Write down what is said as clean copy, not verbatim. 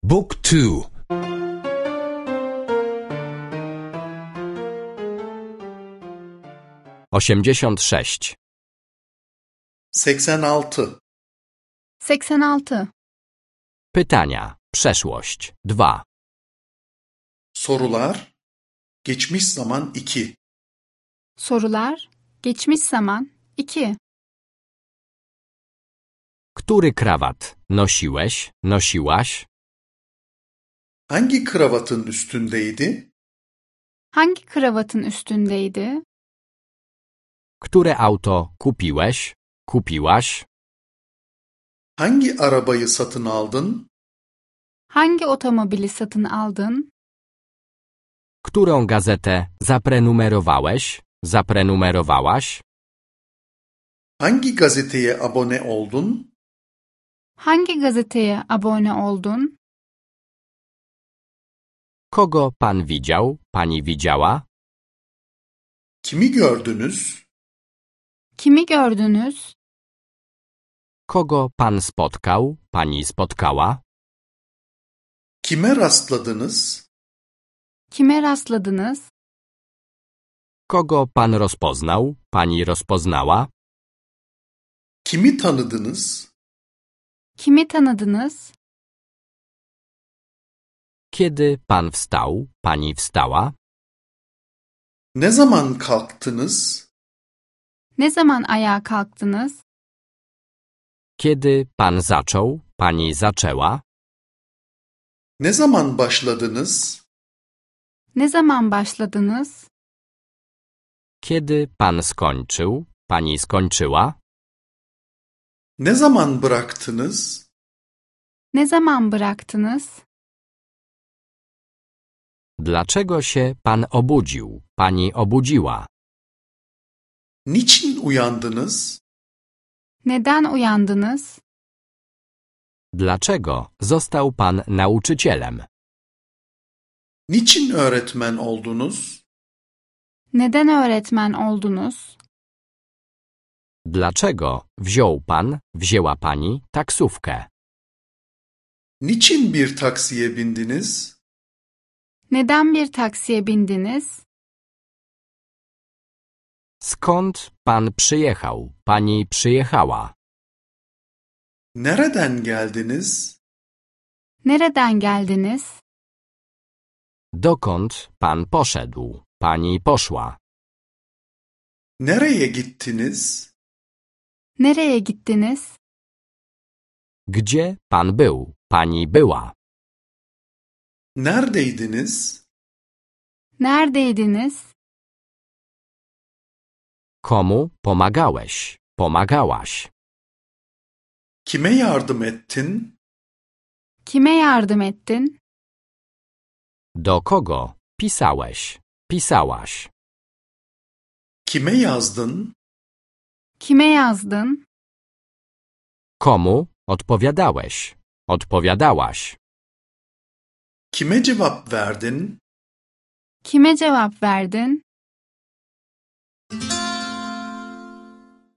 Book 2. 86. 86. 86. Pytania. Przeszłość. 2. Sorular, geçmiş zaman 2. Sorular, geçmiş zaman 2. Który krawat nosiłeś, nosiłaś? Hangi kravatın üstündeydi? Hangi kravatın üstündeydi? Które auto kupiłeś, kupiłaś? Hangi arabayı satın aldın? Hangi otomobili satın aldın? Którą gazetę zaprenumerowałeś, zaprenumerowałaś? Hangi gazeteye abone oldun? Hangi gazeteye abone oldun? Kogo pan widział, pani widziała? Kimi gördünüz? Kimi gördünüz? Kogo pan spotkał, pani spotkała? Kime rastladınız? Kime rastladınız? Kogo pan rozpoznał, pani rozpoznała? Kimi tanıdınız? Kimi tanıdınız? Kiedy pan wstał, pani wstała? Ne zaman kalktınız? Ne zaman ayağa kalktınız? Kiedy pan zaczął, pani zaczęła? Ne zaman başladınız? Ne zaman başladınız? Kiedy pan skończył, pani skończyła? Ne zaman bıraktınız? Ne zaman bıraktınız? Dlaczego się pan obudził, pani obudziła? Niçin uyandınız? Neden uyandınız? Dlaczego został pan nauczycielem? Niçin öğretmen oldunuz? Neden öğretmen oldunuz? Dlaczego wziął pan, wzięła pani taksówkę? Niçin bir taksiye bindiniz? Neden bir taksiye bindiniz? Skąd pan przyjechał, pani przyjechała? Nereden geldiniz? Nereden geldiniz? Dokąd pan poszedł, pani poszła? Nereye gittiniz? Nereye gittiniz? Gdzie pan był, pani była? Neredeydiniz? Neredeydiniz? Komu pomagałeś, pomagałaś? Kime yardım ettin? Kime yardım ettin? Do kogo pisałeś, pisałaś? Kime yazdın? Kime yazdın? Komu odpowiadałeś, odpowiadałaś? Kime cevap verdin? Kime cevap verdin?